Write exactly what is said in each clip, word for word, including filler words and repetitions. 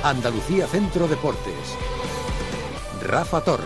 Andalucía Centro Deportes. Rafa Torres.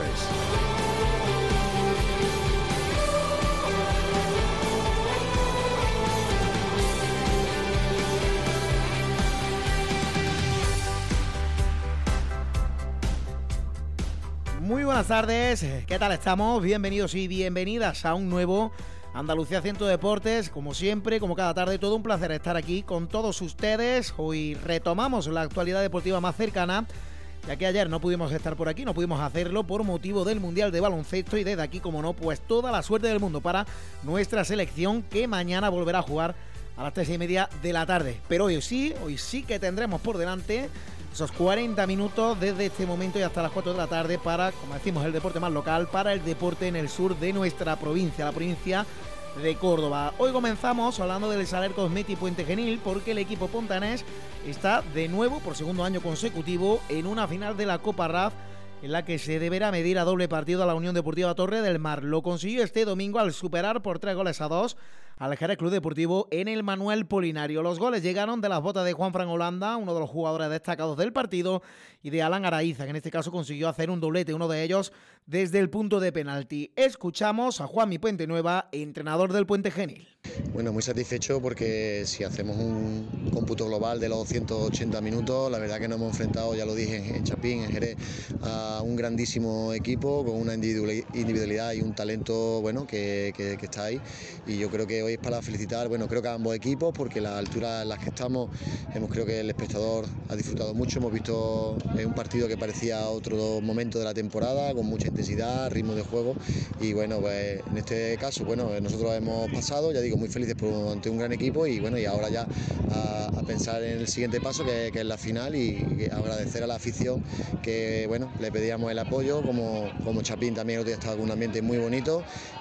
Muy buenas tardes, ¿qué tal estamos? Bienvenidos y bienvenidas a un nuevo Andalucía Centro Deportes. Como siempre, como cada tarde, todo un placer estar aquí con todos ustedes. Hoy retomamos la actualidad deportiva más cercana, ya que ayer no pudimos estar por aquí, no pudimos hacerlo por motivo del Mundial de Baloncesto, y desde aquí, como no, pues toda la suerte del mundo para nuestra selección, que mañana volverá a jugar a las tres y media de la tarde. Pero hoy sí, hoy sí que tendremos por delante esos cuarenta minutos desde este momento y hasta las cuatro de la tarde para, como decimos, el deporte más local, para el deporte en el sur de nuestra provincia, la provincia de Córdoba. Hoy comenzamos hablando del Saler Cosmeti Puente Genil, porque el equipo pontanés está de nuevo, por segundo año consecutivo, en una final de la Copa R A F, en la que se deberá medir a doble partido a la Unión Deportiva Torre del Mar. Lo consiguió este domingo al superar por tres goles a dos al Jerez Club Deportivo en el Manuel Polinario. Los goles llegaron de las botas de Juanfran Holanda, uno de los jugadores destacados del partido, y de Alan Araiza, que en este caso consiguió hacer un doblete, uno de ellos desde el punto de penalti. Escuchamos a Juanmi Puente Nueva, entrenador del Puente Genil. Bueno, muy satisfecho porque si hacemos un cómputo global de los ciento ochenta minutos, la verdad que nos hemos enfrentado, ya lo dije, en Chapín, en Jerez, a un grandísimo equipo con una individualidad y un talento bueno que, que, que está ahí, y yo creo que hoy es para felicitar, bueno, creo que a ambos equipos, porque la altura en las que estamos, hemos, creo que el espectador ha disfrutado mucho. Hemos visto un partido que parecía otro momento de la temporada, con mucha intensidad, ritmo de juego, y bueno, pues en este caso, bueno, nosotros hemos pasado, ya digo, muy felices por ante un gran equipo, y bueno, y ahora ya a, a pensar en el siguiente paso, que, que es la final, y, y agradecer a la afición que, bueno, le pedíamos el apoyo, como, como Chapín también otro día estaba con un ambiente muy bonito,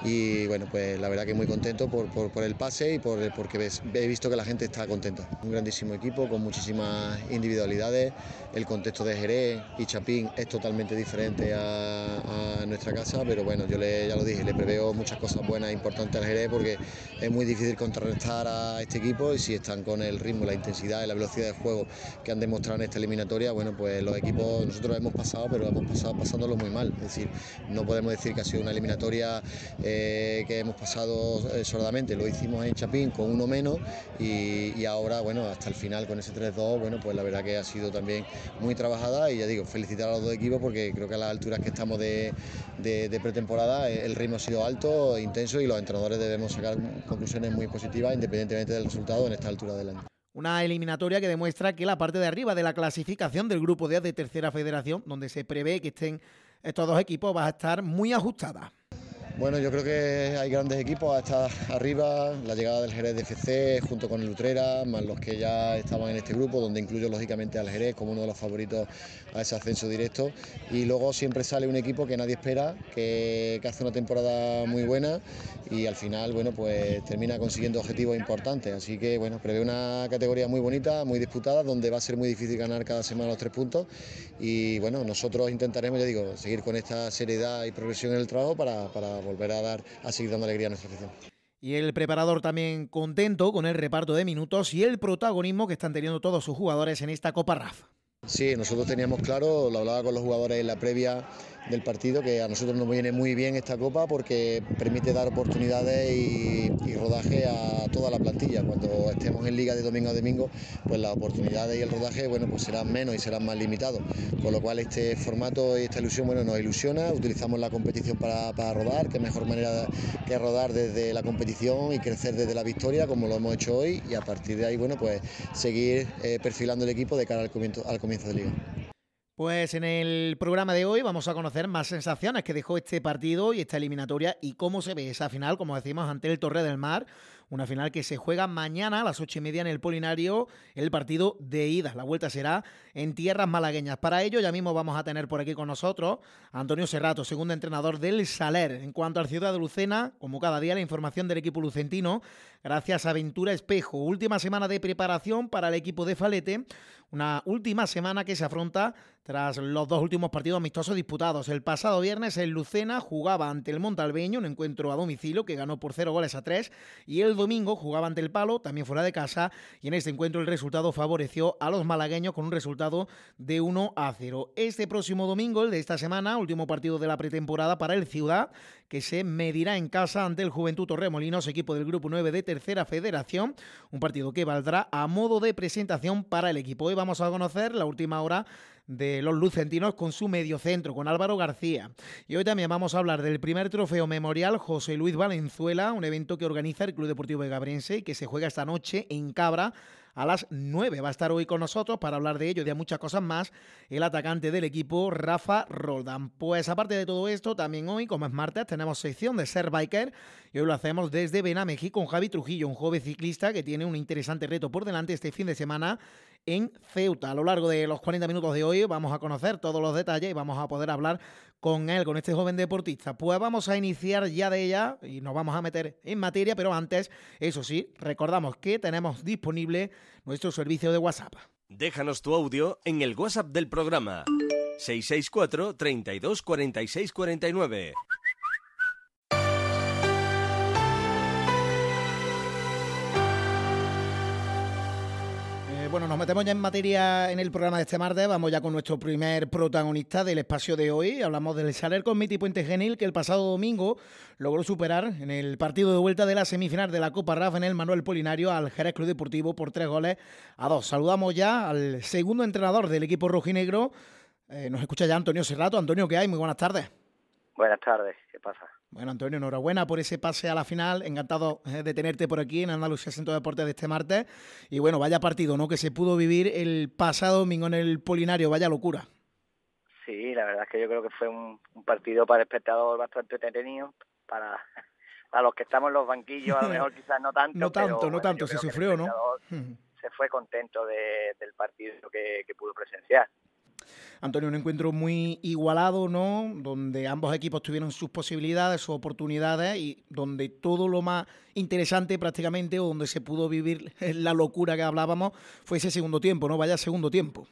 y bueno, pues la verdad que muy contento por, por, por el pase y por, porque ves, he visto que la gente está contenta. Un grandísimo equipo con muchísimas individualidades. El contexto de Jerez y Chapín es totalmente diferente a, a nuestra casa, pero bueno, yo le, ya lo dije, le preveo muchas cosas buenas e importantes al Jerez, porque es muy difícil contrarrestar a este equipo, y si están con el ritmo, la intensidad y la velocidad de juego que han demostrado en esta eliminatoria, bueno, pues los equipos, nosotros hemos pasado, pero hemos pasado pasándolo muy mal. Es decir, no podemos decir que ha sido una eliminatoria eh, que hemos pasado eh, sordamente. Lo hicimos en Chapín con uno menos, y, y ahora, bueno, hasta el final con ese tres dos, bueno, pues la verdad que ha sido también muy trabajada, y ya digo, felicitar a los dos equipos, porque creo que a las alturas que estamos de, de, de pretemporada el ritmo ha sido alto, intenso, y los entrenadores debemos sacar conclusiones muy positivas independientemente del resultado en esta altura del año. Una eliminatoria que demuestra que la parte de arriba de la clasificación del grupo D de Tercera Federación, donde se prevé que estén estos dos equipos, va a estar muy ajustada. Bueno, yo creo que hay grandes equipos hasta arriba, la llegada del Jerez de F C junto con el Utrera, más los que ya estaban en este grupo, donde incluyo lógicamente al Jerez como uno de los favoritos a ese ascenso directo, y luego siempre sale un equipo que nadie espera, que, que hace una temporada muy buena, y al final, bueno, pues termina consiguiendo objetivos importantes, así que bueno, prevé una categoría muy bonita, muy disputada, donde va a ser muy difícil ganar cada semana los tres puntos, y bueno, nosotros intentaremos, ya digo, seguir con esta seriedad y progresión en el trabajo para, para volver a dar a seguir dando alegría a nuestra afición. Y el preparador también contento con el reparto de minutos y el protagonismo que están teniendo todos sus jugadores en esta Copa R A F. Sí, nosotros teníamos claro, lo hablaba con los jugadores en la previa del partido, que a nosotros nos viene muy bien esta Copa porque permite dar oportunidades y, y rodaje a toda la plantilla. Cuando estemos en Liga de domingo a domingo, pues las oportunidades y el rodaje, bueno, pues serán menos y serán más limitados. Con lo cual este formato y esta ilusión, bueno, nos ilusiona. Utilizamos la competición para, para rodar, que mejor manera que rodar desde la competición y crecer desde la victoria, como lo hemos hecho hoy, y a partir de ahí, bueno, pues seguir eh, perfilando el equipo de cara al comienzo, al comienzo de Liga. Pues en el programa de hoy vamos a conocer más sensaciones que dejó este partido y esta eliminatoria, y cómo se ve esa final, como decimos, ante el Torre del Mar. Una final que se juega mañana a las ocho y media en el Polinario, el partido de ida. La vuelta será en tierras malagueñas. Para ello ya mismo vamos a tener por aquí con nosotros a Antonio Serrato, segundo entrenador del Saler. En cuanto al Ciudad de Lucena, como cada día, la información del equipo lucentino, gracias a Ventura Espejo. Última semana de preparación para el equipo de Falete, una última semana que se afronta tras los dos últimos partidos amistosos disputados. El pasado viernes el Lucena jugaba ante el Montalbeño, un encuentro a domicilio que ganó por cero goles a tres, y el el domingo jugaba ante el Palo, también fuera de casa, y en este encuentro el resultado favoreció a los malagueños con un resultado de uno a cero. Este próximo domingo, el de esta semana, último partido de la pretemporada para el Ciudad, que se medirá en casa ante el Juventud Torremolinos, equipo del Grupo nueve de Tercera Federación, un partido que valdrá a modo de presentación para el equipo. Hoy vamos a conocer la última hora de los lucentinos con su mediocentro, con Álvaro García. Y hoy también vamos a hablar del primer trofeo memorial José Luis Valenzuela, un evento que organiza el Club Deportivo Egabrense y que se juega esta noche en Cabra a las nueve. Va a estar hoy con nosotros para hablar de ello y de muchas cosas más el atacante del equipo, Rafa Roldán. Pues aparte de todo esto, también hoy, como es martes, tenemos sección de Ser Biker y hoy lo hacemos desde Benamejí con Javi Trujillo, un joven ciclista que tiene un interesante reto por delante este fin de semana en Ceuta. A lo largo de los cuarenta minutos de hoy vamos a conocer todos los detalles y vamos a poder hablar con él, con este joven deportista. Pues vamos a iniciar ya de ella y nos vamos a meter en materia, pero antes, eso sí, recordamos que tenemos disponible nuestro servicio de WhatsApp. Déjanos tu audio en el WhatsApp del programa seis seis cuatro, treinta y dos, cuarenta y seis, cuarenta y nueve. Bueno, nos metemos ya en materia en el programa de este martes. Vamos ya con nuestro primer protagonista del espacio de hoy. Hablamos del Saler Committee Puente Genil, que el pasado domingo logró superar en el partido de vuelta de la semifinal de la Copa R A F en el Manuel Polinario al Jerez Club Deportivo por tres goles a dos. Saludamos ya al segundo entrenador del equipo rojinegro. Eh, nos escucha ya Antonio Serrato. Antonio, ¿qué hay? Muy buenas tardes. Buenas tardes, ¿qué pasa? Bueno, Antonio, enhorabuena por ese pase a la final. Encantado de tenerte por aquí en Andalucía Centro de Deportes de este martes. Y bueno, vaya partido, ¿no?, que se pudo vivir el pasado domingo en el Polinario. Vaya locura. Sí, la verdad es que yo creo que fue un, un partido para el espectador bastante entretenido. Para, para los que estamos en los banquillos, a lo mejor quizás no tanto. No tanto, pero, no bueno, tanto, se sufrió, ¿no? Se fue contento de, del partido que, que pudo presenciar. Antonio, un encuentro muy igualado, ¿no?, donde ambos equipos tuvieron sus posibilidades, sus oportunidades y donde todo lo más interesante prácticamente, o donde se pudo vivir la locura que hablábamos, fue ese segundo tiempo, ¿no? Vaya segundo tiempo.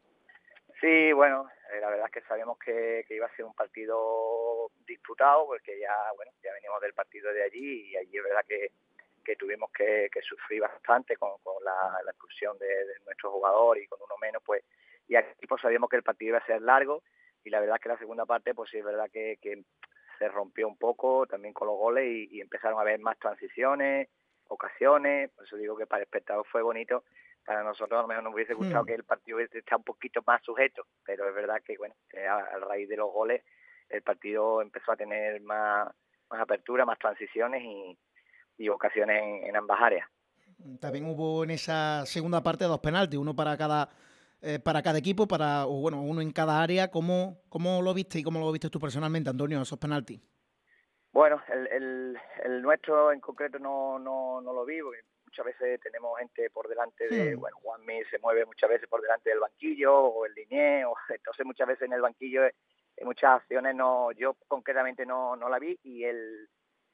Sí, bueno, eh, la verdad es que sabíamos que, que iba a ser un partido disputado, porque ya, bueno, ya venimos del partido de allí y allí es verdad que, que tuvimos que, que sufrir bastante con, con la, la expulsión de, de nuestro jugador y con uno menos, pues. Y aquí pues sabíamos que el partido iba a ser largo y la verdad es que la segunda parte pues sí es verdad que, que se rompió un poco también con los goles y, y empezaron a haber más transiciones, ocasiones. Por eso digo que para el espectador fue bonito. Para nosotros a lo mejor nos hubiese gustado mm. que el partido esté un poquito más sujeto, pero es verdad que bueno, a, a raíz de los goles el partido empezó a tener más, más apertura, más transiciones y, y ocasiones en, en ambas áreas. También hubo en esa segunda parte dos penaltis, uno para cada Eh, para cada equipo, para o bueno, uno en cada área. ¿Cómo, cómo lo viste y cómo lo viste tú personalmente, Antonio, esos penaltis? Bueno, el, el, el nuestro en concreto no, no, no lo vi, porque muchas veces tenemos gente por delante de, hmm. bueno, Juanmi se mueve muchas veces por delante del banquillo, o el Liné, o entonces muchas veces en el banquillo en muchas acciones no, yo concretamente no, no la vi, y el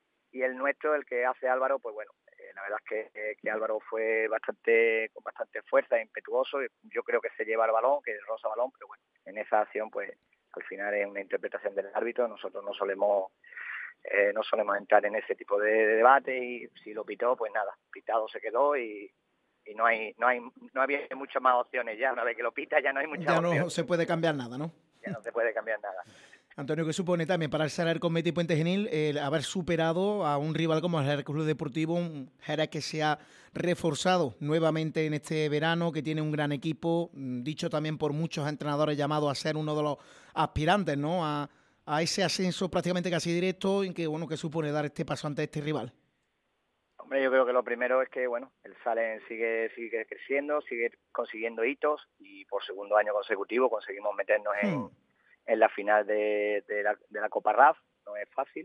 y el nuestro, el que hace Álvaro, pues bueno, la verdad es que, que Álvaro fue bastante con bastante fuerza, impetuoso. Yo creo que se lleva el balón, que roza balón, pero bueno, en esa acción pues al final es una interpretación del árbitro. Nosotros no solemos eh, no solemos entrar en ese tipo de, de debate, y si lo pitó, pues nada, pitado se quedó y, y no hay no hay no había muchas más opciones ya. Una vez que lo pita ya no hay muchas ya opciones. No se puede cambiar nada, ¿no? Ya no se puede cambiar nada. Antonio, ¿qué supone también para el Saler Committee Puente Genil el haber superado a un rival como el Jerez Club Deportivo, un Jerez que se ha reforzado nuevamente en este verano, que tiene un gran equipo, dicho también por muchos entrenadores llamado a ser uno de los aspirantes, ¿no?, a, a ese ascenso prácticamente casi directo, en que bueno, ¿qué supone dar este paso ante este rival? Hombre, yo creo que lo primero es que bueno, el Saler sigue sigue creciendo, sigue consiguiendo hitos, y por segundo año consecutivo conseguimos meternos en hmm. en la final de, de, la, de la Copa R A F. No es fácil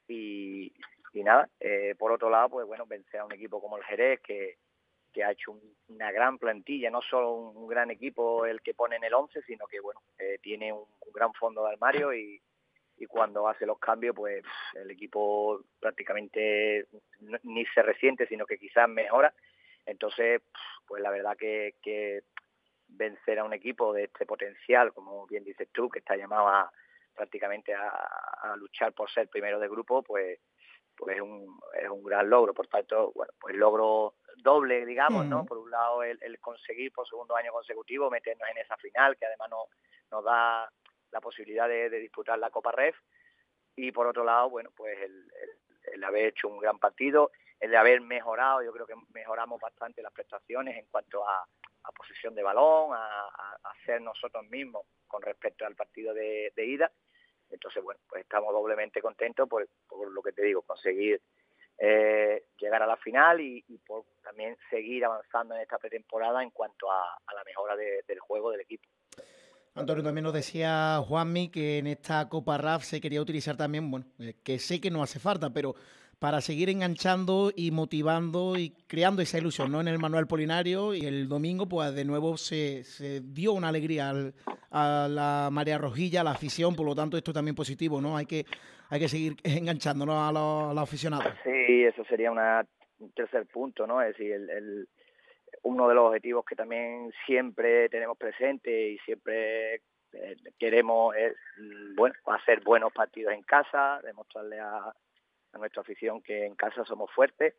y, y nada, eh, por otro lado, pues bueno, vencer a un equipo como el Jerez, que, que ha hecho un, una gran plantilla, no solo un, un gran equipo el que pone en el once, sino que bueno, eh, tiene un, un gran fondo de armario, y, y cuando hace los cambios, pues el equipo prácticamente ni se resiente, sino que quizás mejora. Entonces, pues la verdad que, que vencer a un equipo de este potencial, como bien dices tú, que está llamado a, prácticamente a, a luchar por ser primero de grupo, pues pues es un, es un gran logro. Por tanto, bueno, pues logro doble, digamos, ¿no? Por un lado, el, el conseguir por segundo año consecutivo meternos en esa final, que además nos, nos da la posibilidad de, de disputar la Copa Ref, y por otro lado, bueno, pues el, el, el haber hecho un gran partido, el de haber mejorado, yo creo que mejoramos bastante las prestaciones en cuanto a, a posesión de balón, a, a, a ser nosotros mismos con respecto al partido de, de ida. Entonces, bueno, pues estamos doblemente contentos por, por lo que te digo, conseguir eh, llegar a la final y, y por también seguir avanzando en esta pretemporada en cuanto a, a la mejora de, del juego del equipo. Antonio, también nos decía Juanmi que en esta Copa R A F se quería utilizar también, bueno, eh, que sé que no hace falta, pero para seguir enganchando y motivando y creando esa ilusión, ¿no? En el Manuel Polinario, y el domingo pues de nuevo se, se dio una alegría al, a la marea rojilla, a la afición, por lo tanto esto también positivo, ¿no? Hay que hay que seguir enganchándonos a los, a los aficionados. Sí, eso sería una, un tercer punto, ¿no? Es decir, el, el, uno de los objetivos que también siempre tenemos presente y siempre eh, queremos es, bueno, hacer buenos partidos en casa, demostrarle a a nuestra afición que en casa somos fuertes,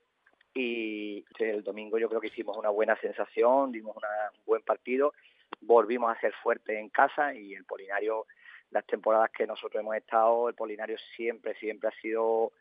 y el domingo yo creo que hicimos una buena sensación, dimos una, un buen partido, volvimos a ser fuertes en casa, y el Polinario, las temporadas que nosotros hemos estado, el Polinario siempre, siempre ha sido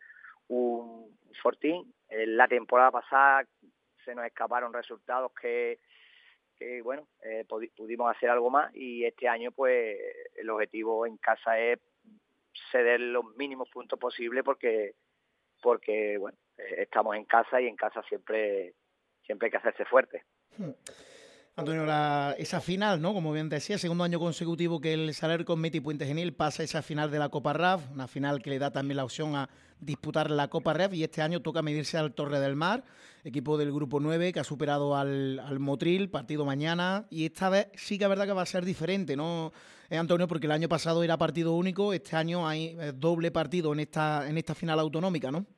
un fortín. En la temporada pasada se nos escaparon resultados que, que bueno, eh, pudimos hacer algo más, y este año pues el objetivo en casa es ceder los mínimos puntos posibles porque porque bueno, estamos en casa y en casa siempre siempre hay que hacerse fuerte. Hmm. Antonio, la, esa final, ¿no? Como bien decía, segundo año consecutivo que el Saler con Meti Puente Genil pasa esa final de la Copa R A F, una final que le da también la opción a disputar la Copa R A F, y este año toca medirse al Torre del Mar, equipo del Grupo nueve que ha superado al, al Motril, partido mañana, y esta vez sí que es verdad que va a ser diferente, ¿no, eh, Antonio? Porque el año pasado era partido único, este año hay eh, doble partido en esta en esta final autonómica, ¿no?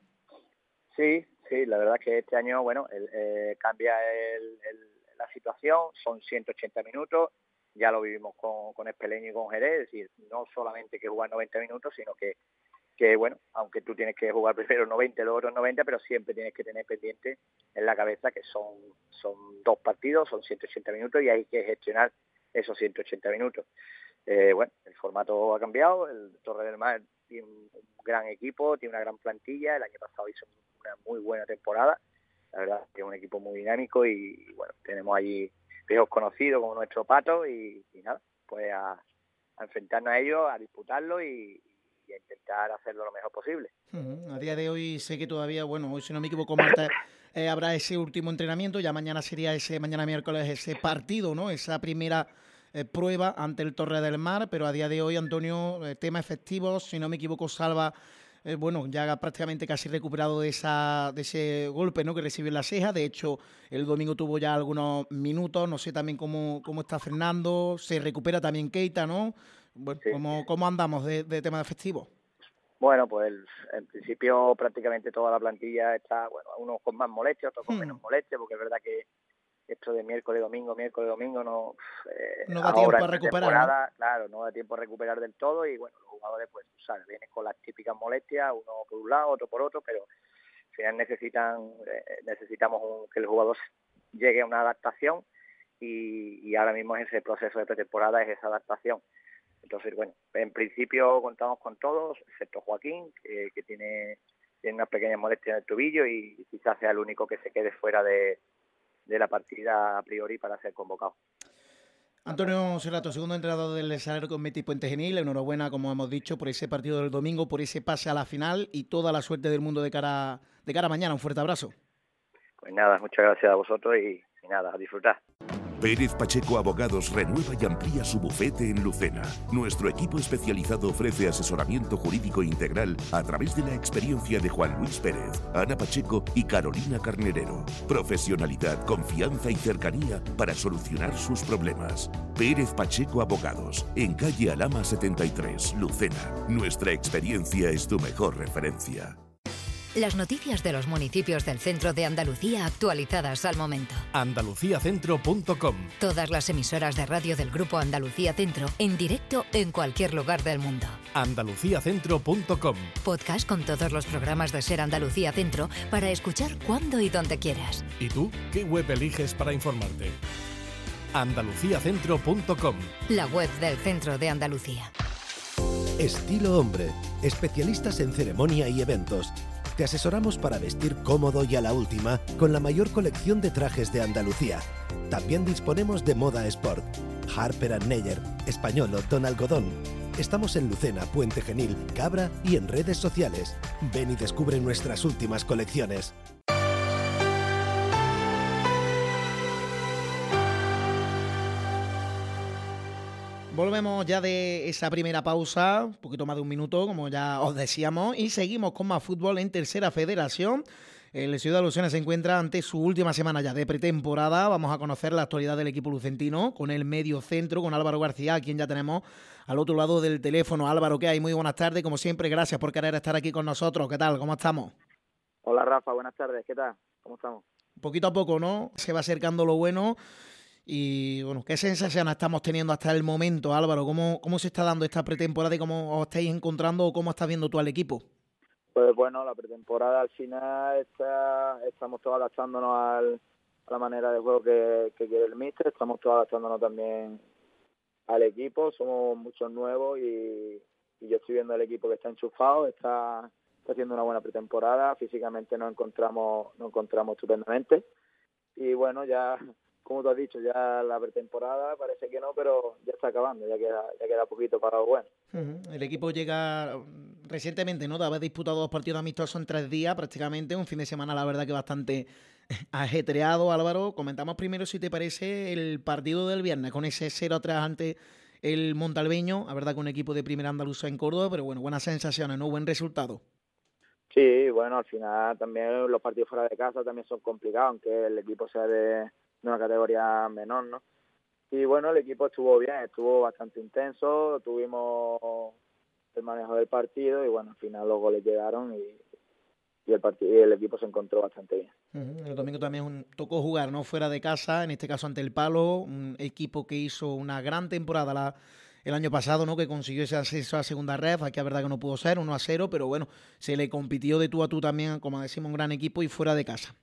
Sí, sí, la verdad es que este año, bueno, el, eh, cambia el, el, la situación, son ciento ochenta minutos, ya lo vivimos con, con Espeleño y con Jerez, es decir, no solamente que jugar noventa minutos, sino que, que, bueno, aunque tú tienes que jugar primero noventa y luego otros noventa, pero siempre tienes que tener pendiente en la cabeza que son, son dos partidos, son ciento ochenta minutos, y hay que gestionar esos ciento ochenta minutos. Eh, bueno, el formato ha cambiado, el Torre del Mar tiene un, un gran equipo, tiene una gran plantilla, el año pasado hizo una muy buena temporada, la verdad que es un equipo muy dinámico, y, y bueno, tenemos allí viejos conocidos como nuestro Pato, y, y nada, pues a, a enfrentarnos a ellos, a disputarlo y, y a intentar hacerlo lo mejor posible. Uh-huh. A día de hoy sé que todavía, bueno, hoy si no me equivoco, Marta, eh, habrá ese último entrenamiento, ya mañana sería ese, mañana miércoles ese partido, ¿no? Esa primera eh, prueba ante el Torre del Mar, pero a día de hoy, Antonio, eh, tema efectivos, si no me equivoco, Salva, eh, bueno, ya prácticamente casi recuperado de esa de ese golpe, ¿no?, que recibió en la ceja. De hecho, el domingo tuvo ya algunos minutos, no sé también cómo, cómo está Fernando, se recupera también Keita, ¿no? Bueno, sí. ¿cómo, ¿Cómo andamos de, de tema de efectivo? Bueno, pues en principio prácticamente toda la plantilla está, bueno, unos con más molestias, otros con hmm. menos molestias, porque es verdad que esto de miércoles, domingo, miércoles, domingo, no, eh, no da tiempo a recuperar, ¿no? Claro, no da tiempo a recuperar del todo, y bueno, los jugadores, pues, sabes, vienen con las típicas molestias, uno por un lado, otro por otro, pero al final necesitan, eh, necesitamos un, que el jugador llegue a una adaptación, y, y ahora mismo es ese proceso de pretemporada, es esa adaptación. Entonces, bueno, en principio contamos con todos, excepto Joaquín, que, que tiene, tiene unas pequeñas molestias en el tobillo, y quizás sea el único que se quede fuera de, de la partida a priori para ser convocado. Antonio Serrato, segundo entrenador del Saler con Meti Puente Genil, enhorabuena, como hemos dicho, por ese partido del domingo, por ese pase a la final, y toda la suerte del mundo de cara, de cara a mañana. Un fuerte abrazo. Pues nada, muchas gracias a vosotros, y, y nada, a disfrutar. Pérez Pacheco Abogados renueva y amplía su bufete en Lucena. Nuestro equipo especializado ofrece asesoramiento jurídico integral a través de la experiencia de Juan Luis Pérez, Ana Pacheco y Carolina Carnerero. Profesionalidad, confianza y cercanía para solucionar sus problemas. Pérez Pacheco Abogados, en calle Alhama setenta y tres, Lucena. Nuestra experiencia es tu mejor referencia. Las noticias de los municipios del centro de Andalucía actualizadas al momento. andalucía centro punto com. Todas las emisoras de radio del Grupo Andalucía Centro en directo en cualquier lugar del mundo. andalucía centro punto com. Podcast con todos los programas de Ser Andalucía Centro para escuchar cuando y donde quieras. ¿Y tú qué web eliges para informarte? andalucía centro punto com. La web del Centro de Andalucía. Estilo Hombre. Especialistas en ceremonia y eventos. Te asesoramos para vestir cómodo y a la última con la mayor colección de trajes de Andalucía. También disponemos de moda sport. Harper and Neyer, Españolo, Don Algodón. Estamos en Lucena, Puente Genil, Cabra y en redes sociales. Ven y descubre nuestras últimas colecciones. Volvemos ya de esa primera pausa, un poquito más de un minuto, como ya os decíamos, y seguimos con más fútbol en Tercera Federación. El Ciudad de Lucena se encuentra ante su última semana ya de pretemporada. Vamos a conocer la actualidad del equipo lucentino con el medio centro, con Álvaro García, a quien ya tenemos al otro lado del teléfono. Álvaro, ¿qué hay? Muy buenas tardes, como siempre, gracias por querer estar aquí con nosotros. ¿Qué tal? ¿Cómo estamos? Hola Rafa, buenas tardes, ¿qué tal? ¿Cómo estamos? Poquito a poco, ¿no? Se va acercando lo bueno. Y bueno, ¿qué sensaciones estamos teniendo hasta el momento, Álvaro? ¿Cómo, cómo se está dando esta pretemporada y cómo os estáis encontrando o cómo estás viendo tú al equipo? Pues bueno, la pretemporada al final está, estamos todos adaptándonos al, a la manera de juego que, que quiere el míster, estamos todos adaptándonos también al equipo, somos muchos nuevos y, y yo estoy viendo el equipo que está enchufado, está, está haciendo una buena pretemporada, físicamente nos encontramos, nos encontramos estupendamente y bueno, ya... Como tú has dicho, ya la pretemporada parece que no, pero ya está acabando, ya queda, ya queda poquito para lo bueno. Uh-huh. El equipo llega recientemente, ¿no? De haber disputado dos partidos amistosos en tres días prácticamente, un fin de semana la verdad que bastante ajetreado, Álvaro. Comentamos primero, si te parece, el partido del viernes, con ese cero a tres ante el Montalbeño, la verdad que un equipo de primera andaluza en Córdoba, pero bueno, buenas sensaciones, ¿no? Buen resultado. Sí, bueno, al final también los partidos fuera de casa también son complicados, aunque el equipo sea de... de una categoría menor, ¿no? Y bueno, el equipo estuvo bien, estuvo bastante intenso, tuvimos el manejo del partido y bueno, al final los goles llegaron y, y, el, partido, y el equipo se encontró bastante bien. Uh-huh. El domingo también un, tocó jugar, ¿no? Fuera de casa, en este caso ante el Palo, un equipo que hizo una gran temporada la, el año pasado, ¿no? Que consiguió ese ascenso a segunda ref, aquí la verdad que no pudo ser, uno a cero, pero bueno, se le compitió de tú a tú también, como decimos, un gran equipo y fuera de casa.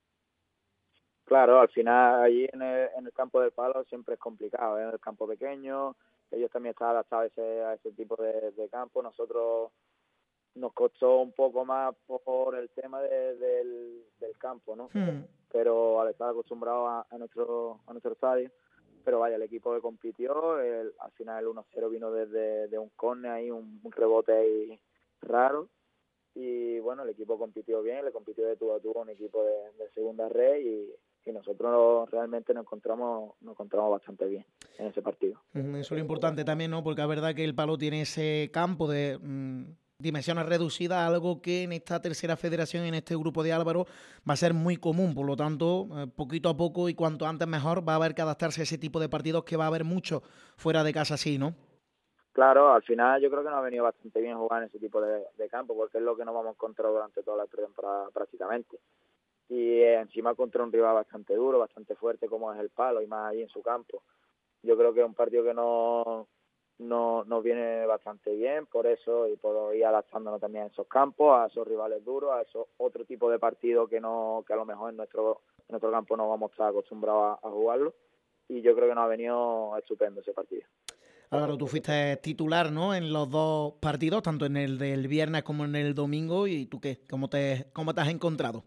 Claro, al final allí en el, en el campo del Palo siempre es complicado, ¿eh? En el campo pequeño, ellos también están adaptados a ese, a ese tipo de, de campo. Nosotros nos costó un poco más por el tema de, del, del campo, ¿no? Hmm. Pero al estar acostumbrados a, a nuestro a nuestro estadio, pero vaya, el equipo que compitió, el, al final el uno a cero vino desde de un córner ahí, un, un rebote ahí raro. Y bueno, el equipo compitió bien, le compitió de tú a tú a un equipo de, de segunda red y y nosotros realmente nos encontramos nos encontramos bastante bien en ese partido. Eso es lo importante también, ¿no? Porque es verdad que el Palo tiene ese campo de mmm, dimensiones reducidas, algo que en esta tercera federación, en este grupo de Álvaro, va a ser muy común. Por lo tanto, eh, poquito a poco y cuanto antes mejor, va a haber que adaptarse a ese tipo de partidos que va a haber mucho fuera de casa, sí, ¿no? Claro, al final yo creo que nos ha venido bastante bien jugar en ese tipo de, de campo, porque es lo que nos vamos a encontrar durante toda la pretemporada prácticamente. Y encima contra un rival bastante duro, bastante fuerte como es el Palo y más ahí en su campo. Yo creo que es un partido que no, no nos viene bastante bien por eso y por ir adaptándonos también a esos campos, a esos rivales duros, a esos otro tipo de partidos que no que a lo mejor en nuestro en nuestro campo no vamos a estar acostumbrados a, a jugarlo y yo creo que nos ha venido estupendo ese partido. Álvaro, tú fuiste titular, ¿no? En los dos partidos, tanto en el del viernes como en el domingo. ¿Y tú qué? ¿Cómo te, cómo te has encontrado?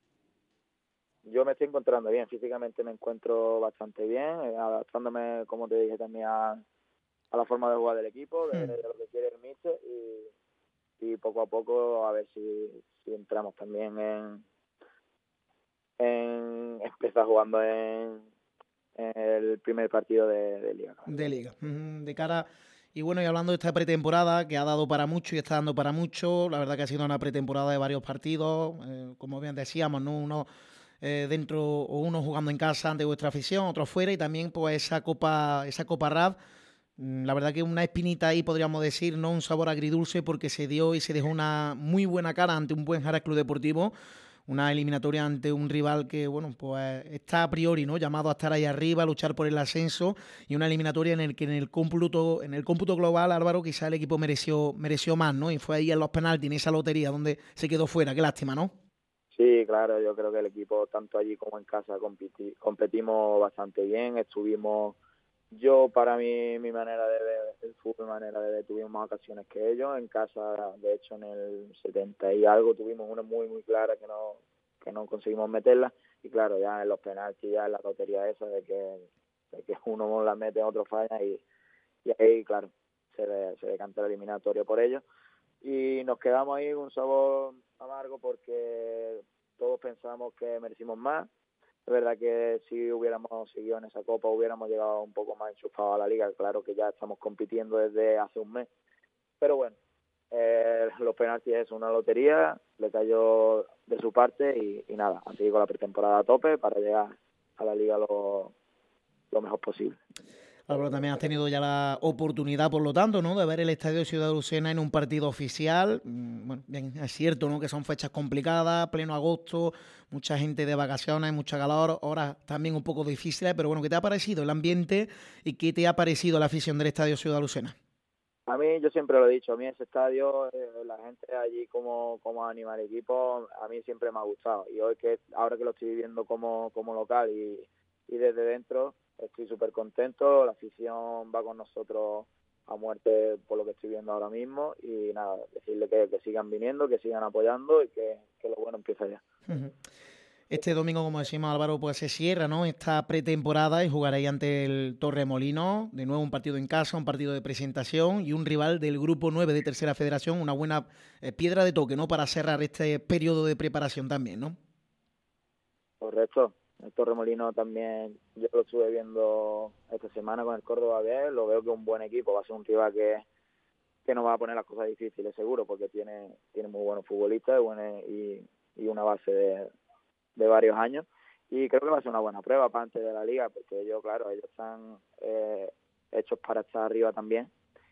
Yo me estoy encontrando bien, físicamente me encuentro bastante bien, adaptándome, como te dije, también a, a la forma de jugar del equipo, de, de lo que quiere el míster y, y poco a poco a ver si, si entramos también en, en empezar jugando en, en el primer partido de, de Liga. De Liga, de cara... Y bueno, y hablando de esta pretemporada, que ha dado para mucho y está dando para mucho, la verdad que ha sido una pretemporada de varios partidos, eh, como bien decíamos, ¿no? Uno eh, dentro o uno jugando en casa ante vuestra afición, otro fuera y también pues esa Copa esa Copa R A F, La verdad que una espinita ahí, podríamos decir, ¿no? Un sabor agridulce, porque se dio y se dejó una muy buena cara ante un buen Jara Club Deportivo. Una eliminatoria ante un rival que, bueno, pues está a priori, ¿no? Llamado a estar ahí arriba, a luchar por el ascenso, y una eliminatoria en el que en el cómputo, en el cómputo global, Álvaro, quizá el equipo mereció, mereció más, ¿no? Y fue ahí en los penaltis, en esa lotería donde se quedó fuera. Qué lástima, ¿no? Sí, claro, yo creo que el equipo, tanto allí como en casa, competi- competimos bastante bien. Estuvimos, yo para mí, mi manera de ver el fútbol, mi manera de ver, tuvimos más ocasiones que ellos. En casa, de hecho, en el setenta y algo tuvimos una muy, muy clara que no que no conseguimos meterla. Y claro, ya en los penaltis, ya en la lotería esa de que, de que uno la mete, otro falla, y, y ahí, claro, se, de, se decanta el eliminatorio por ellos. Y nos quedamos ahí con un sabor amargo porque todos pensamos que merecimos más. Es verdad que si hubiéramos seguido en esa copa hubiéramos llegado un poco más enchufados a la liga. Claro que ya estamos compitiendo desde hace un mes, pero bueno, eh, los penaltis es una lotería, le cayó de su parte y, y nada, a seguir con la pretemporada a tope para llegar a la liga lo, lo mejor posible. Álvaro, también has tenido ya la oportunidad, por lo tanto, ¿no?, de ver el Estadio Ciudad de Lucena en un partido oficial. Bueno, bien, es cierto, ¿no?, que son fechas complicadas, pleno agosto, mucha gente de vacaciones, mucha calor, horas también un poco difíciles, pero bueno, ¿qué te ha parecido el ambiente y qué te ha parecido la afición del Estadio Ciudad de Lucena? A mí, yo siempre lo he dicho, a mí ese estadio, eh, la gente allí como, como anima al equipo, a mí siempre me ha gustado. Y hoy que ahora que lo estoy viviendo como, como local y, y desde dentro, estoy súper contento. La afición va con nosotros a muerte por lo que estoy viendo ahora mismo. Y nada, decirle que, que sigan viniendo, que sigan apoyando y que, que lo bueno empieza ya. Uh-huh. Este domingo, como decimos, Álvaro, pues se cierra, ¿no?, esta pretemporada y jugaréis ante el Torremolinos. De nuevo un partido en casa, un partido de presentación y un rival del Grupo nueve de Tercera Federación. Una buena eh, piedra de toque, ¿no?, para cerrar este periodo de preparación también, ¿no? Correcto. El Torremolinos también, yo lo estuve viendo esta semana con el Córdoba B, lo veo que es un buen equipo, va a ser un rival que, que nos va a poner las cosas difíciles seguro, porque tiene, tiene muy buenos futbolistas buenos, y, y una base de... de varios años, y creo que va a ser una buena prueba para antes de la liga, porque ellos, claro, ellos están eh, hechos para estar arriba también,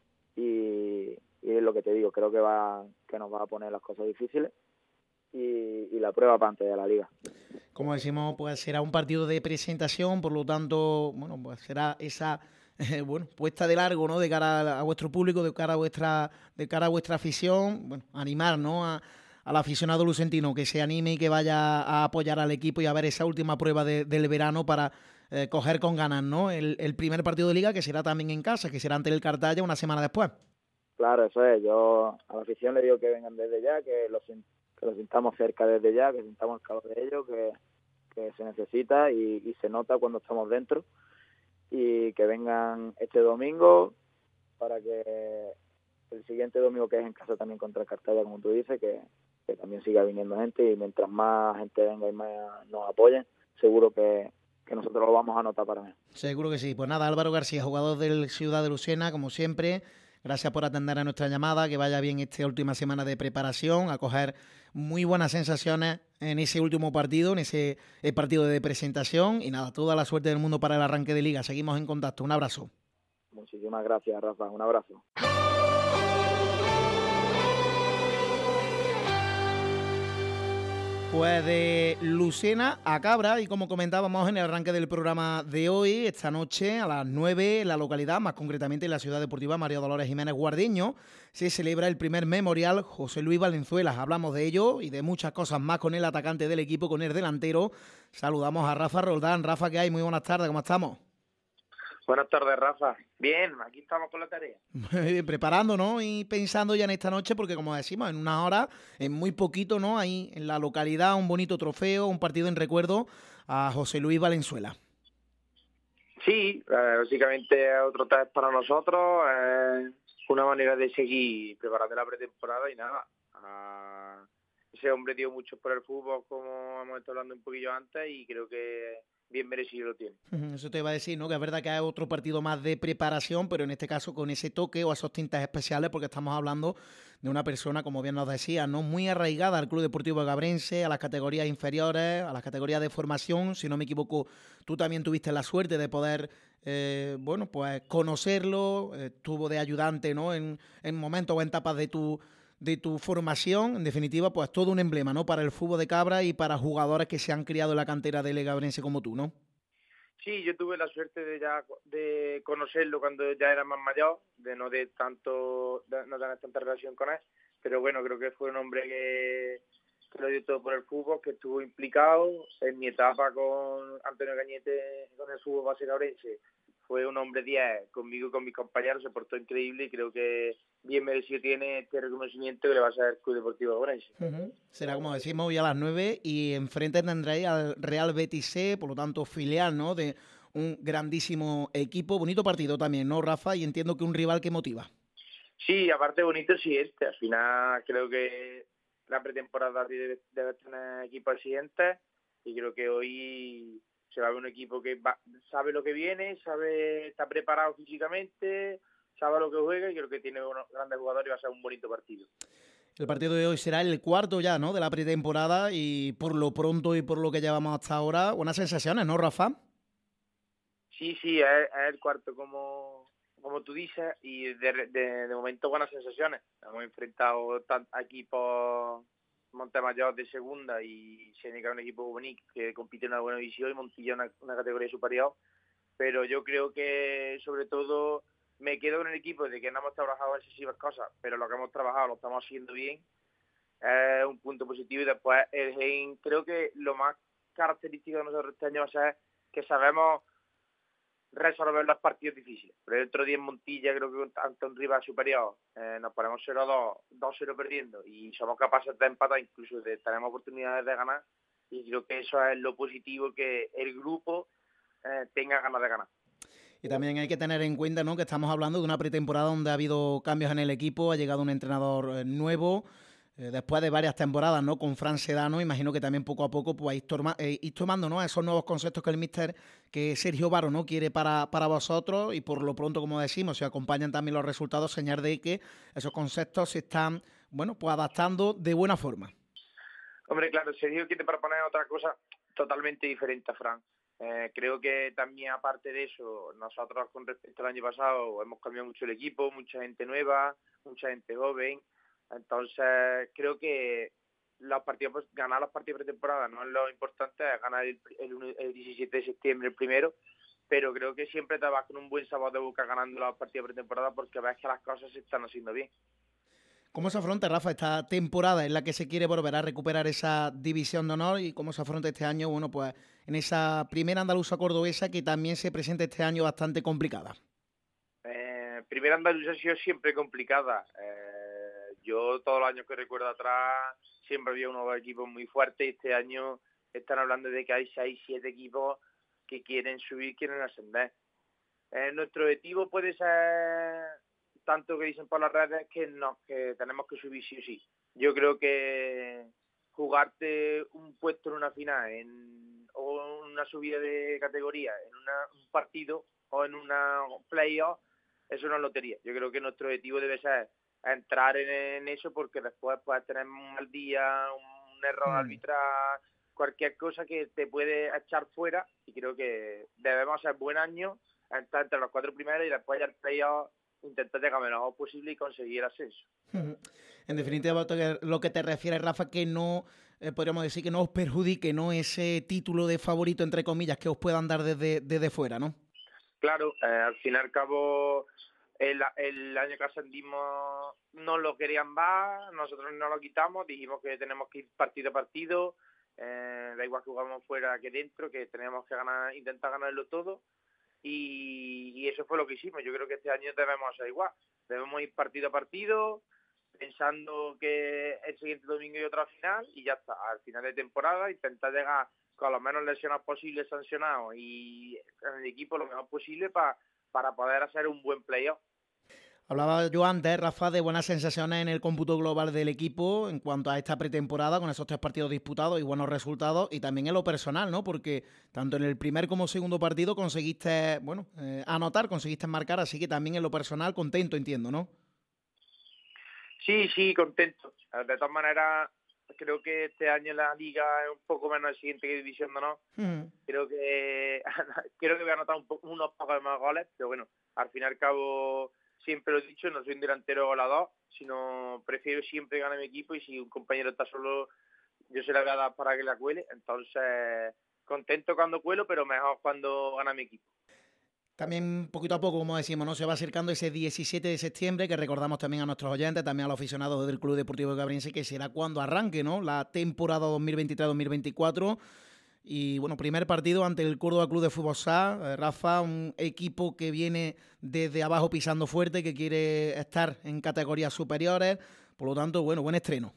y, y es lo que te digo, creo que va que nos va a poner las cosas difíciles y, y la prueba para antes de la liga. Como decimos, pues será un partido de presentación, por lo tanto, bueno, pues será esa eh, bueno, puesta de largo, ¿no?, de cara a, a vuestro público, de cara a vuestra, de cara a vuestra afición, bueno, animar, ¿no?, a al aficionado lucentino que se anime y que vaya a apoyar al equipo y a ver esa última prueba de, del verano para eh, coger con ganas, ¿no?, el, el primer partido de liga, que será también en casa, que será ante el Cartaya una semana después. Claro, eso es. Yo a la afición le digo que vengan desde ya, que lo, que lo sintamos cerca desde ya, que sintamos el calor de ellos, que, que se necesita y, y se nota cuando estamos dentro, y que vengan este domingo para que el siguiente domingo, que es en casa también contra el Cartaya, como tú dices, que que también siga viniendo gente, y mientras más gente venga y más nos apoyen, seguro que, que nosotros lo vamos a notar para mí. Seguro que sí. Pues nada, Álvaro García, jugador del Ciudad de Lucena, como siempre, gracias por atender a nuestra llamada, que vaya bien esta última semana de preparación, a coger muy buenas sensaciones en ese último partido, en ese partido de presentación, y nada, toda la suerte del mundo para el arranque de liga. Seguimos en contacto. Un abrazo. Muchísimas gracias, Rafa. Un abrazo. Pues de Lucena a Cabra, y como comentábamos en el arranque del programa de hoy, esta noche a las nueve en la localidad, más concretamente en la ciudad deportiva María Dolores Jiménez Guardeño, se celebra el primer memorial José Luis Valenzuela. Hablamos de ello y de muchas cosas más con el atacante del equipo, con el delantero. Saludamos a Rafa Roldán. Rafa, ¿qué hay? Muy buenas tardes, ¿cómo estamos? Buenas tardes, Rafa. Bien, aquí estamos con la tarea. Muy bien, preparando, ¿no? Y pensando ya en esta noche, porque como decimos, en una hora, en muy poquito, ¿no?, hay en la localidad un bonito trofeo, un partido en recuerdo a José Luis Valenzuela. Sí, eh, básicamente otro test para nosotros, eh, una manera de seguir preparando la pretemporada y nada, a, ese hombre dio mucho por el fútbol, como hemos estado hablando un poquillo antes, y creo que bien merecido lo tiene. Eso te iba a decir, ¿no? Que es verdad que hay otro partido más de preparación, pero en este caso con ese toque o esos tintes especiales, porque estamos hablando de una persona, como bien nos decía, ¿no? Muy arraigada al Club Deportivo Gabrense, a las categorías inferiores, a las categorías de formación. Si no me equivoco, tú también tuviste la suerte de poder, eh, bueno, pues conocerlo, estuvo de ayudante, ¿no? En, en momentos o en etapas de tu de tu formación, en definitiva, pues todo un emblema, ¿no? Para el fútbol de Cabra y para jugadores que se han criado en la cantera del Gabrense como tú, ¿no? Sí, yo tuve la suerte de ya de conocerlo cuando ya era más mayor, de no de tanto, de no tener tanta relación con él, pero bueno, creo que fue un hombre que, que lo dio todo por el fútbol, que estuvo implicado en mi etapa con Antonio Cañete con el fútbol base gabrense. Fue un hombre diez, conmigo y con mis compañeros, se portó increíble y creo que bien merecido tiene este reconocimiento que le va a hacer el Club Deportivo Gabrense. Uh-huh. Será, como decimos, hoy a las nueve y enfrente tendréis al Real Betis C, por lo tanto filial, ¿no? De un grandísimo equipo, bonito partido también, ¿no, Rafa? Y entiendo que un rival que motiva. Sí, aparte bonito sí este, al final creo que la pretemporada debe, debe tener equipo al siguiente y creo que hoy se va a ver un equipo que va, sabe lo que viene, sabe, está preparado físicamente, sabe lo que juega y creo que tiene unos grandes jugadores y va a ser un bonito partido. El partido de hoy será el cuarto ya, ¿no? De la pretemporada y por lo pronto y por lo que llevamos hasta ahora, buenas sensaciones, ¿no, Rafa? Sí, sí, es, es el cuarto como, como tú dices y de, de, de momento buenas sensaciones. Hemos enfrentado equipos Montemayor de segunda y Seneca un equipo bonito que compite en una buena división y Montilla una, una categoría superior, pero yo creo que sobre todo me quedo con el equipo de que no hemos trabajado excesivas cosas, pero lo que hemos trabajado lo estamos haciendo bien, es un punto positivo. Y después el Jaén, creo que lo más característico de nosotros este año va a ser que sabemos resolver los partidos difíciles. Pero el otro día en Montilla, creo que ante un rival superior, eh, nos ponemos cero dos, dos cero perdiendo y somos capaces de empatar, incluso de, tenemos oportunidades de ganar, y creo que eso es lo positivo, que el grupo eh, tenga ganas de ganar. Y también hay que tener en cuenta, ¿no?, que estamos hablando de una pretemporada donde ha habido cambios en el equipo, ha llegado un entrenador nuevo, eh, después de varias temporadas, ¿no?, con Fran Sedano. Imagino que también poco a poco pues ir, toma, eh, ir tomando, ¿no?, esos nuevos conceptos que el míster, que Sergio Varo, ¿no?, quiere para, para vosotros, y por lo pronto, como decimos, se acompañan también los resultados, señal de que esos conceptos se están, bueno, pues adaptando de buena forma. Hombre, claro, Sergio quiere proponer otra cosa totalmente diferente a Fran. Eh, creo que también, aparte de eso, nosotros con respecto al año pasado hemos cambiado mucho el equipo, mucha gente nueva, mucha gente joven. Entonces creo que los partidos, pues, ganar los partidos de pretemporada no es lo importante, es ganar el, el, el diecisiete de septiembre el primero, pero creo que siempre te vas con un buen sabor de boca ganando los partidos de pretemporada porque ves que las cosas se están haciendo bien. ¿Cómo se afronta, Rafa, esta temporada en la que se quiere volver a recuperar esa división de honor, y cómo se afronta este año, bueno, pues en esa primera andaluza cordobesa que también se presenta este año bastante complicada? Eh, primera andaluza ha sido siempre complicada. Eh, yo todos los años que recuerdo atrás siempre había unos equipos muy fuertes y este año están hablando de que hay seis, siete equipos que quieren subir, quieren ascender. Eh, nuestro objetivo puede ser, tanto que dicen por las redes, que no, que tenemos que subir sí o sí. Yo creo que jugarte un puesto en una final en, o una subida de categoría en una, un partido o en una playoff, eso no es lotería. Yo creo que nuestro objetivo debe ser entrar en, en eso, porque después puedes tener un mal día, un error mm. arbitral, cualquier cosa que te puede echar fuera, y creo que debemos hacer buen año, estar entre los cuatro primeros y después ya el playoff intentar llegar lo mejor posible y conseguir el ascenso. En definitiva, lo que te refieres, Rafa, que no, eh, podríamos decir que no os perjudique, ¿no?, ese título de favorito, entre comillas, que os puedan dar desde, desde fuera, ¿no? Claro, eh, al fin y al cabo, el, el año que ascendimos no lo querían dar, nosotros no lo quitamos, dijimos que tenemos que ir partido a partido, eh, da igual que jugamos fuera que dentro, que tenemos que ganar, intentar ganarlo todo. Y, y eso fue lo que hicimos. Yo creo que este año debemos hacer igual, debemos ir partido a partido pensando que el siguiente domingo hay otra final y ya está, al final de temporada intentar llegar con los menos lesionados posibles, sancionados, y en el equipo lo mejor posible para para poder hacer un buen playoff. Hablaba yo antes, Rafa, de buenas sensaciones en el cómputo global del equipo en cuanto a esta pretemporada, con esos tres partidos disputados y buenos resultados, y también en lo personal, ¿no? Porque tanto en el primer como segundo partido conseguiste, bueno, eh, anotar, conseguiste marcar, así que también en lo personal contento, entiendo, ¿no? Sí, sí, contento. De todas maneras, creo que este año la liga es un poco menos exigente que División de Honor. Uh-huh. Creo que creo que voy a anotar un po- unos pocos más goles, pero bueno, al fin y al cabo, siempre lo he dicho, no soy un delantero goleador, sino prefiero siempre ganar mi equipo, y si un compañero está solo, yo se la voy a dar para que la cuele. Entonces, contento cuando cuelo, pero mejor cuando gana mi equipo. También poquito a poco, como decimos, ¿no? Se va acercando ese diecisiete de septiembre, que recordamos también a nuestros oyentes, también a los aficionados del Club Deportivo Gabrense, que será cuando arranque, ¿no?, la temporada dos mil veintitrés dos mil veinticuatro. Y bueno, primer partido ante el Córdoba Club de Fútbol S A, eh, Rafa, un equipo que viene desde abajo pisando fuerte, que quiere estar en categorías superiores, por lo tanto, bueno, buen estreno.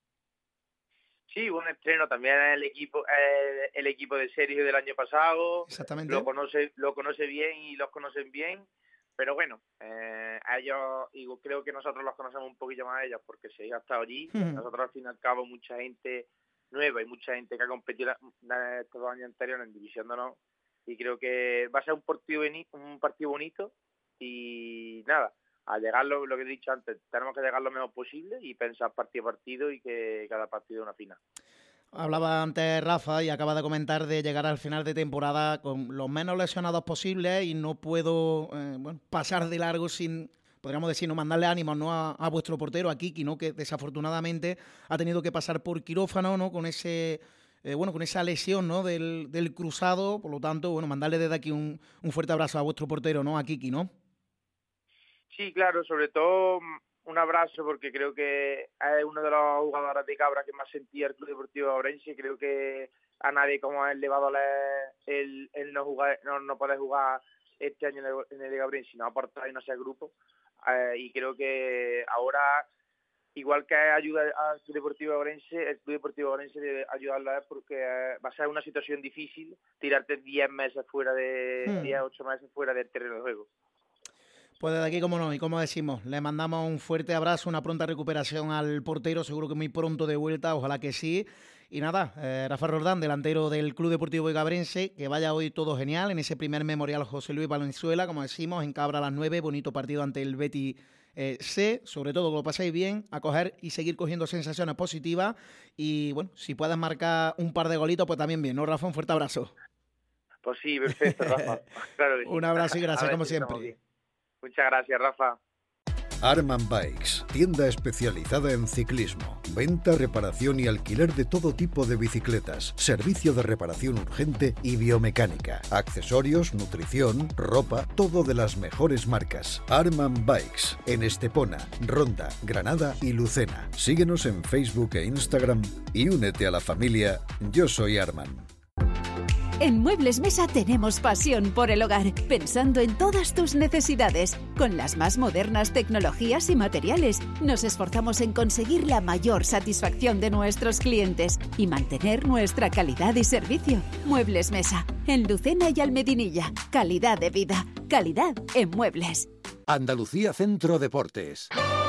Sí, buen estreno, también el equipo el, el equipo de Sergio del año pasado. Exactamente. Lo conoce, lo conoce bien y los conocen bien, pero bueno, eh, a ellos, y creo que nosotros los conocemos un poquillo más a ellos porque se ha estado allí. Uh-huh. Nosotros al fin y al cabo mucha gente nueva y mucha gente que ha competido estos dos años anteriores en División de Honor, y creo que va a ser un partido, un partido bonito, y nada, a llegar lo, lo que he dicho antes, tenemos que llegar lo mejor posible y pensar partido a partido y que cada partido es una final. Hablaba antes Rafa y acaba de comentar de llegar al final de temporada con los menos lesionados posibles, y no puedo eh, bueno, pasar de largo sin, podríamos decir, no mandarle ánimos, ¿no?, a, a vuestro portero, a Kiki, ¿no?, que desafortunadamente ha tenido que pasar por quirófano, ¿no?, con ese eh, bueno, con esa lesión, ¿no?, del, del cruzado. Por lo tanto, bueno, mandarle desde aquí un, un fuerte abrazo a vuestro portero, ¿no?, a Kiki, ¿no? Sí, claro, sobre todo un abrazo, porque creo que es uno de los jugadores de cabra que más sentía el Club Deportivo Gabrense. Creo que a nadie como a él le va a doler el, el no jugar, no, no poder jugar este año en el, el Gabrense, sino aportar y no ser grupo. Eh, y creo que ahora, igual que ayuda al Club Deportivo Gabrense, el Club Deportivo Gabrense debe ayudarlo a él, porque va a ser una situación difícil tirarte diez meses fuera de, hmm. diez, ocho meses fuera del terreno de juego. Pues desde aquí, como no, y como decimos, le mandamos un fuerte abrazo, una pronta recuperación al portero, seguro que muy pronto de vuelta, ojalá que sí. Y nada, eh, Rafa Roldán, delantero del Club Deportivo Gabrense, que vaya hoy todo genial en ese primer memorial José Luis Valenzuela, como decimos, en Cabra a las nueve, bonito partido ante el Betis eh, C, sobre todo que lo paséis bien, a coger y seguir cogiendo sensaciones positivas, y bueno, si puedes marcar un par de golitos, pues también bien, ¿no, Rafa? Un fuerte abrazo. Pues sí, perfecto, Rafa. Claro que sí. Un abrazo y gracias, como siempre. Muchas gracias, Rafa. Arman Bikes, tienda especializada en ciclismo, venta, reparación y alquiler de todo tipo de bicicletas, servicio de reparación urgente y biomecánica, accesorios, nutrición, ropa, todo de las mejores marcas. Arman Bikes, en Estepona, Ronda, Granada y Lucena. Síguenos en Facebook e Instagram y únete a la familia Yo Soy Arman. En Muebles Mesa tenemos pasión por el hogar, pensando en todas tus necesidades. Con las más modernas tecnologías y materiales, nos esforzamos en conseguir la mayor satisfacción de nuestros clientes y mantener nuestra calidad y servicio. Muebles Mesa, en Lucena y Almedinilla. Calidad de vida, calidad en muebles. Andalucía Centro Deportes.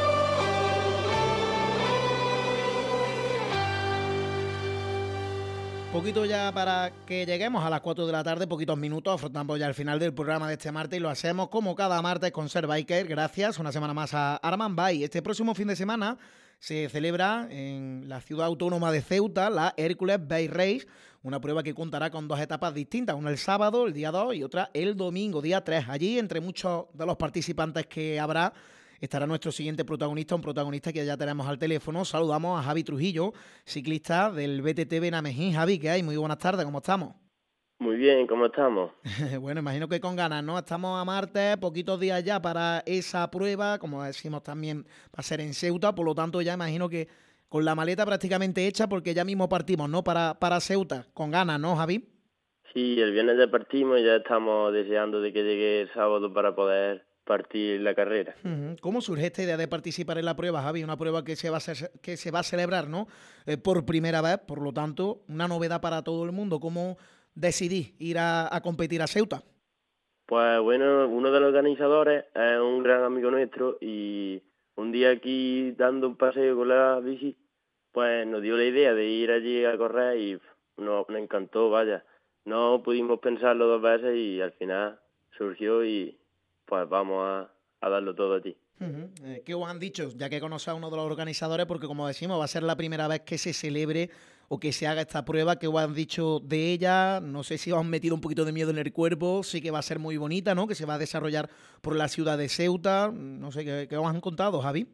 Poquito ya para que lleguemos a las cuatro de la tarde, poquitos minutos, afrontamos ya el final del programa de este martes, y lo hacemos como cada martes con Ser Biker. Gracias una semana más a Arman Bike. Este próximo fin de semana se celebra en la ciudad autónoma de Ceuta la Hércules Bike Race, una prueba que contará con dos etapas distintas, una el sábado, el día dos, y otra el domingo, día tres. Allí, entre muchos de los participantes que habrá, estará nuestro siguiente protagonista, un protagonista que ya tenemos al teléfono. Saludamos a Javi Trujillo, ciclista del B T T Benamejín. Javi, ¿qué hay? Muy buenas tardes, ¿cómo estamos? Muy bien, ¿cómo estamos? Bueno, imagino que con ganas, ¿no? Estamos a martes, poquitos días ya para esa prueba, como decimos también va a ser en Ceuta, por lo tanto ya imagino que con la maleta prácticamente hecha, porque ya mismo partimos, ¿no? Para, para Ceuta, con ganas, ¿no, Javi? Sí, el viernes ya partimos y ya estamos deseando de que llegue el sábado para poder partir la carrera. ¿Cómo surge esta idea de participar en la prueba, Javi? Una prueba que se va a, ser, que se va a celebrar, ¿no? Eh, por primera vez, por lo tanto, una novedad para todo el mundo. ¿Cómo decidí ir a, a competir a Ceuta? Pues bueno, uno de los organizadores es un gran amigo nuestro y un día aquí dando un paseo con la bici, pues nos dio la idea de ir allí a correr y nos, nos encantó, vaya. No pudimos pensarlo dos veces y al final surgió y pues vamos a, a darlo todo allí. Uh-huh. Eh, ¿Qué os han dicho? Ya que conoces a uno de los organizadores, porque como decimos, va a ser la primera vez que se celebre o que se haga esta prueba. ¿Qué os han dicho de ella? No sé si os han metido un poquito de miedo en el cuerpo. Sí que va a ser muy bonita, ¿no? Que se va a desarrollar por la ciudad de Ceuta. No sé, ¿qué, qué os han contado, Javi?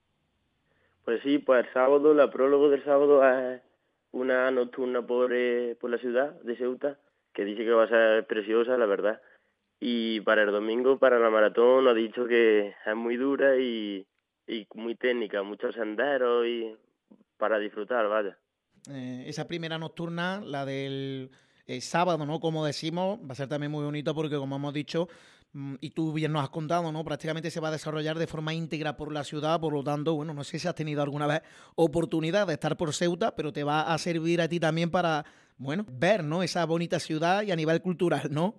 Pues sí, pues el sábado, la prólogo del sábado es una nocturna por, eh, por la ciudad de Ceuta, que dice que va a ser preciosa, la verdad. Y para el domingo, para la maratón, nos ha dicho que es muy dura y, y muy técnica, muchos senderos y para disfrutar, vaya. Eh, esa primera nocturna, la del eh, sábado, ¿no? Como decimos, va a ser también muy bonito porque, como hemos dicho, mmm, y tú bien nos has contado, ¿no? Prácticamente se va a desarrollar de forma íntegra por la ciudad, por lo tanto, bueno, no sé si has tenido alguna vez oportunidad de estar por Ceuta, pero te va a servir a ti también para, bueno, ver, ¿no? Esa bonita ciudad y a nivel cultural, ¿no?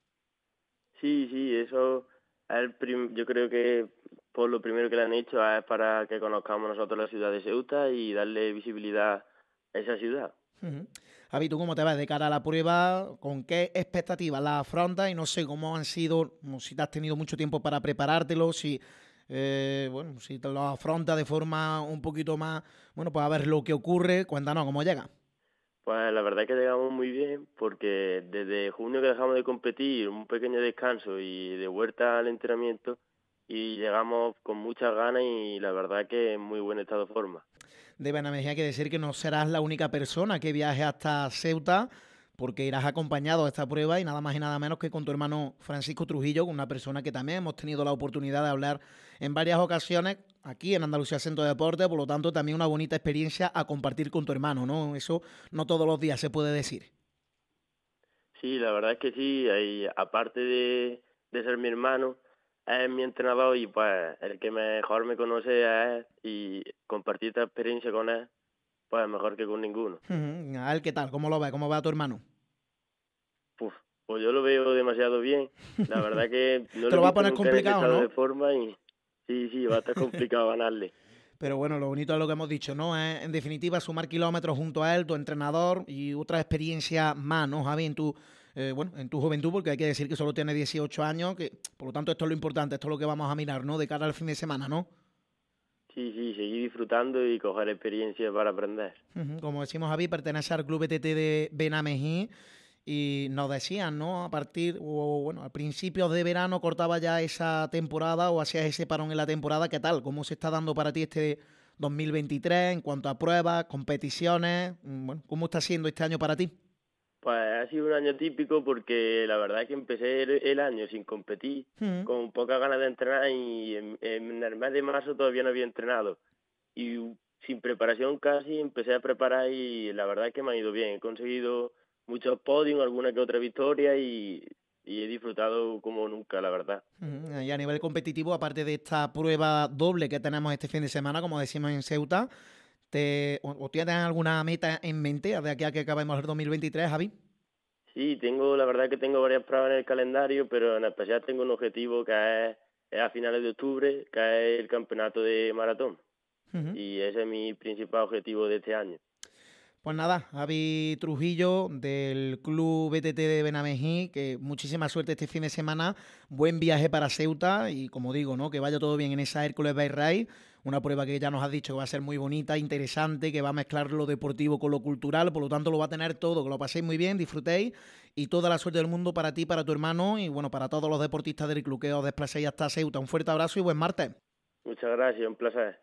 Sí, sí, eso es el prim- yo creo que por lo primero que le han hecho es para que conozcamos nosotros la ciudad de Ceuta y darle visibilidad a esa ciudad. Uh-huh. Javi, ¿tú cómo te ves de cara a la prueba? ¿Con qué expectativas la afrontas? Y no sé cómo han sido, si te has tenido mucho tiempo para preparártelo, si eh, bueno, si te lo afrontas de forma un poquito más, bueno, pues a ver lo que ocurre. Cuéntanos cómo llega. Pues la verdad es que llegamos muy bien porque desde junio que dejamos de competir, un pequeño descanso y de vuelta al entrenamiento y llegamos con muchas ganas y la verdad que en muy buen estado de forma. De Benamejía hay que decir que no serás la única persona que viaje hasta Ceuta porque irás acompañado a esta prueba y nada más y nada menos que con tu hermano Francisco Trujillo, una persona que también hemos tenido la oportunidad de hablar en varias ocasiones aquí en Andalucía Centro de Deportes, por lo tanto también una bonita experiencia a compartir con tu hermano, ¿no? Eso no todos los días se puede decir. Sí, la verdad es que sí, y aparte de, de ser mi hermano, es mi entrenador y pues el que mejor me conoce es él y compartir esta experiencia con él, pues mejor que con ninguno. Uh-huh. A él, ¿qué tal? ¿Cómo lo ves? ¿Cmo va a tu hermano? Uf, pues yo lo veo demasiado bien. La verdad que no te lo va a poner complicado, ¿no? De forma y sí, sí, va a estar complicado ganarle. Pero bueno, lo bonito es lo que hemos dicho, ¿no? Es, en definitiva, sumar kilómetros junto a él, tu entrenador y otra experiencia más, ¿no, Javi? En tu, eh, bueno, en tu juventud, porque hay que decir que solo tiene dieciocho años, que por lo tanto esto es lo importante, esto es lo que vamos a mirar, ¿no? De cara al fin de semana, ¿no? Sí, sí, seguir disfrutando y coger experiencia para aprender. Uh-huh. Como decimos, Javi, pertenece al Club B T T de Benamejí y nos decían, ¿no? A partir, o bueno, al principio de verano cortaba ya esa temporada o hacías ese parón en la temporada. ¿Qué tal? ¿Cómo se está dando para ti este dos mil veintitrés en cuanto a pruebas, competiciones? Bueno, ¿cómo está siendo este año para ti? Pues ha sido un año típico porque la verdad es que empecé el, el año sin competir, uh-huh. con pocas ganas de entrenar y en, en el mes de marzo todavía no había entrenado. Y sin preparación casi empecé a preparar y la verdad es que me ha ido bien. He conseguido muchos podios, alguna que otra victoria y, y he disfrutado como nunca, la verdad. Uh-huh. Y a nivel competitivo, aparte de esta prueba doble que tenemos este fin de semana, como decimos en Ceuta, ¿Te, o, ¿O tienes alguna meta en mente de aquí a que acabemos el dos mil veintitrés, Javi? Sí, tengo, la verdad que tengo varias pruebas en el calendario, pero en especial tengo un objetivo que es, es a finales de octubre, que es el campeonato de maratón. Uh-huh. Y ese es mi principal objetivo de este año. Pues nada, Javi Trujillo del Club B T T de Benamejí, que muchísima suerte este fin de semana, buen viaje para Ceuta y como digo, ¿no? Que vaya todo bien en esa Hércules Bike Ride, una prueba que ya nos has dicho que va a ser muy bonita, interesante, que va a mezclar lo deportivo con lo cultural, por lo tanto lo va a tener todo, que lo paséis muy bien, disfrutéis y toda la suerte del mundo para ti, para tu hermano y bueno, para todos los deportistas del club que os desplacéis hasta Ceuta. Un fuerte abrazo y buen martes. Muchas gracias, un placer.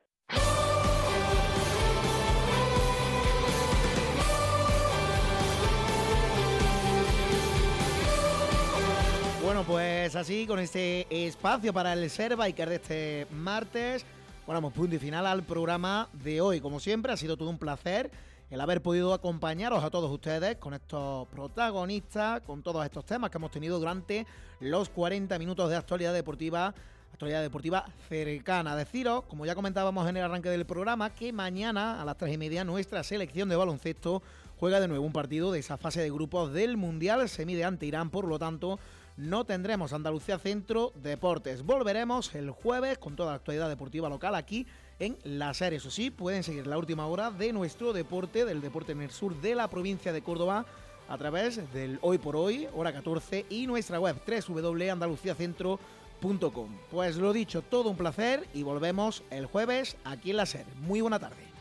Bueno, pues así, con este espacio para el Serbiker de este martes, ponemos punto y final al programa de hoy. Como siempre, ha sido todo un placer el haber podido acompañaros a todos ustedes con estos protagonistas, con todos estos temas que hemos tenido durante los cuarenta minutos de actualidad deportiva, actualidad deportiva cercana. Deciros, como ya comentábamos en el arranque del programa, que mañana a las tres y media nuestra selección de baloncesto juega de nuevo un partido de esa fase de grupos del Mundial, se mide ante Irán, por lo tanto no tendremos Andalucía Centro Deportes. Volveremos el jueves con toda la actualidad deportiva local aquí en La SER. Eso sí, pueden seguir la última hora de nuestro deporte, del deporte en el sur de la provincia de Córdoba, a través del Hoy por Hoy, hora catorce, y nuestra web doble u doble u doble u punto andalucía centro punto com. Pues lo dicho, todo un placer y volvemos el jueves aquí en La SER. Muy buena tarde.